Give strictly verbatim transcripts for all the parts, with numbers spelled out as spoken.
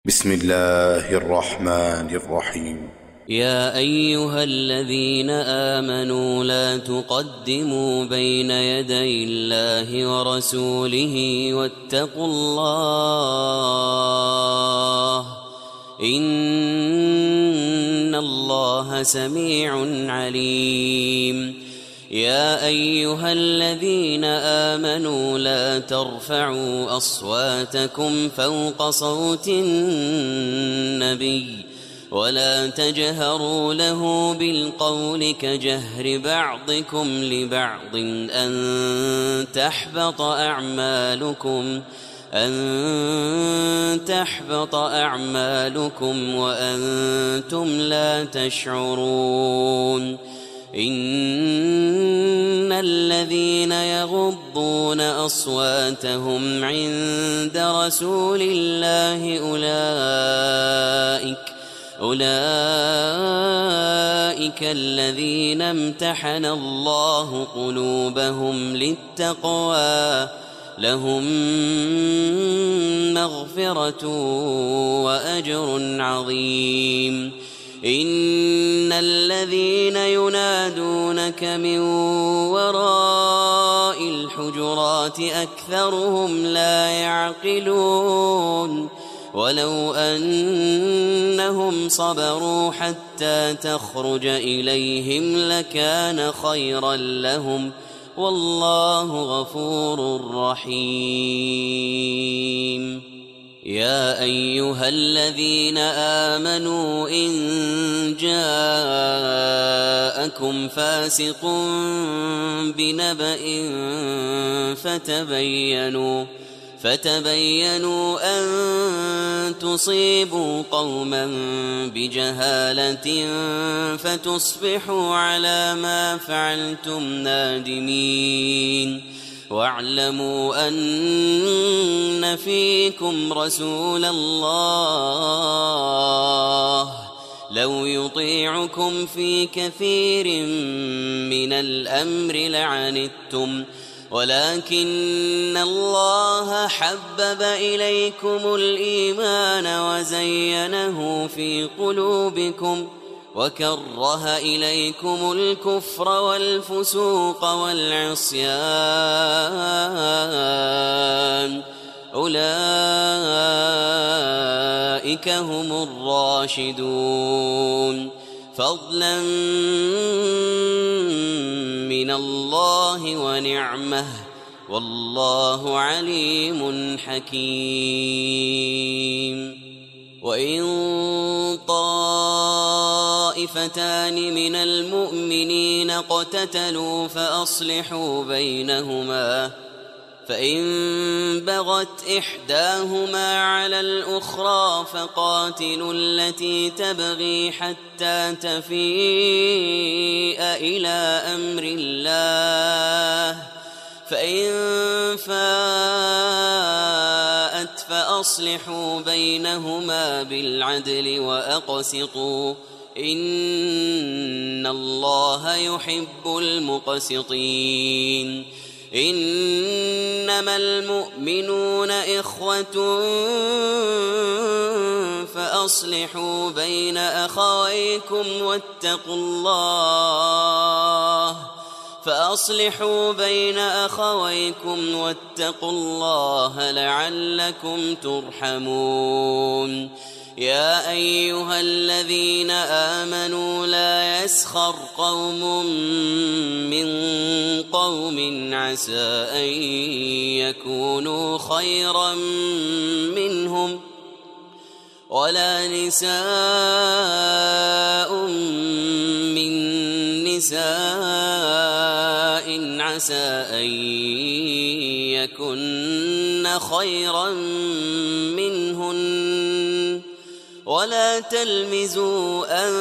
بسم الله الرحمن الرحيم. يا أيها الذين آمنوا لا تقدموا بين يدي الله ورسوله واتقوا الله إن الله سميع عليم. يا أيها الذين آمنوا لا ترفعوا أصواتكم فوق صوت النبي ولا تجهروا له بالقول كجهر بعضكم لبعض أن تحبط أعمالكم أن تحبط أعمالكم وأنتم لا تشعرون. إن الذين يغضون أصواتهم عند رسول الله أولئك أولئك الذين امتحن الله قلوبهم للتقوى لهم مغفرة وأجر عظيم. إن الذين ينادونك من وراء الحجرات أكثرهم لا يعقلون. ولو أنهم صبروا حتى تخرج إليهم لكان خيرا لهم والله غفور رحيم. يا أيها الذين آمنوا إن جاءكم فاسق بنبأ فتبينوا فتبينوا أن تصيبوا قوما بجهالة فتصبحوا على ما فعلتم نادمين. واعلموا أن فيكم رسول الله لو يطيعكم في كثير من الأمر لعنتم ولكن الله حبب إليكم الإيمان وزينه في قلوبكم وكره إليكم الكفر والفسوق والعصيان أولئك هم الراشدون فضلا من الله ونعمه والله عليم حكيم. وإن طائفتان من المؤمنين اقتتلوا فأصلحوا بينهما فإن بغت إحداهما على الأخرى فقاتلوا التي تبغي حتى تفيء إلى أمر الله فإن فاءت فأصلحوا بينهما بالعدل وأقسطوا إن الله يحب المقسطين. إنما المؤمنون إخوة فأصلحوا بين أخويكم واتقوا الله فأصلحوا بين أخويكم واتقوا الله لعلكم ترحمون. يا أيها الذين آمنوا لا يسخر قوم من قوم عسى أن يكونوا خيرا منهم ولا نساء من نساء عسى أن يكن خيرا منهن ولا تلمزوا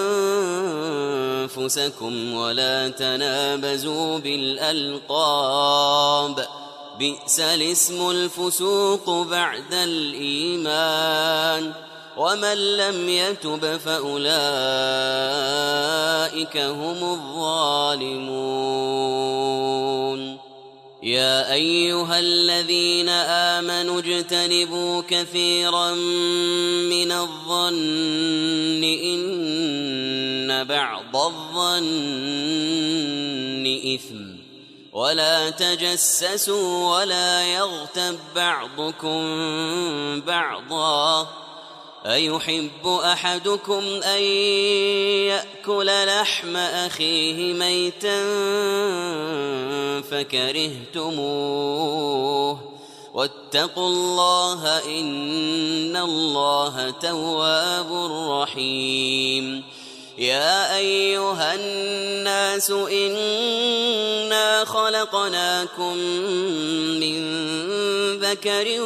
أنفسكم ولا تنابزوا بالألقاب بئس الاسم الفسوق بعد الإيمان ومن لم يتب فأولئك هم الظالمون. يا أيها الذين آمنوا اجتنبوا كثيرا من الظن إن بعض الظن إثم ولا تجسسوا ولا يغتب بعضكم بعضا أيحب أحدكم أن يأكل لحم أخيه ميتا فكرهتموه واتقوا الله إن الله تواب رحيم يا أيها الناس إنا خلقناكم من ذكر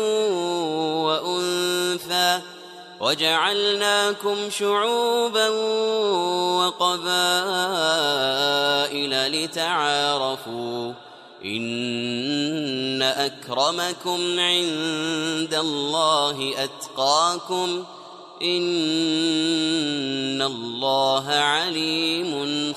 وأنثى وجعلناكم شعوبا وقبائل لتعارفوا إن أكرمكم عند الله أتقاكم إن الله عليم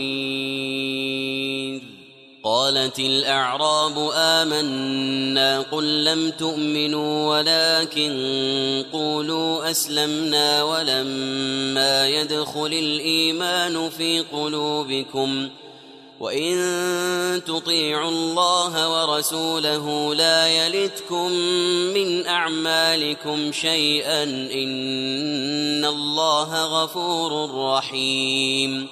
خبير قالت الأعراب آمنا قل لم تؤمنوا ولكن قولوا أسلمنا ولما يدخل الإيمان في قلوبكم وإن تطيعوا الله ورسوله لا يلتكم من أعمالكم شيئا إن الله غفور رحيم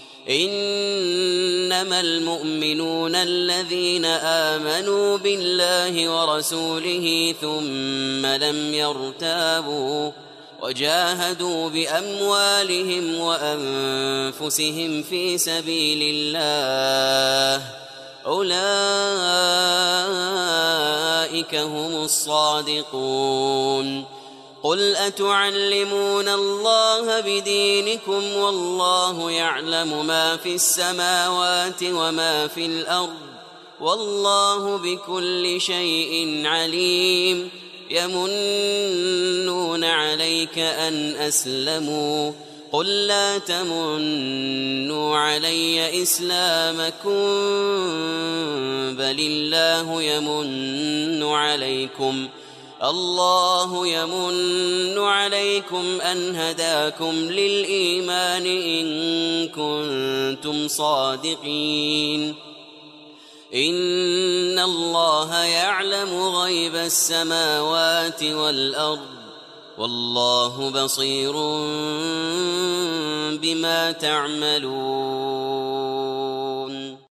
إنما المؤمنون الذين آمنوا بالله ورسوله ثم لم يرتابوا وجاهدوا بأموالهم وأنفسهم في سبيل الله أولئك هم الصادقون قل أتعلمون الله بدينكم والله يعلم ما في السماوات وما في الأرض والله بكل شيء عليم يمنون عليك أن أسلموا قل لا تمنوا علي إسلامكم بل الله يمن عليكم الله يمن عليكم أن هداكم للإيمان إن كنتم صادقين إن الله يعلم غيب السماوات والأرض والله بصير بما تعملون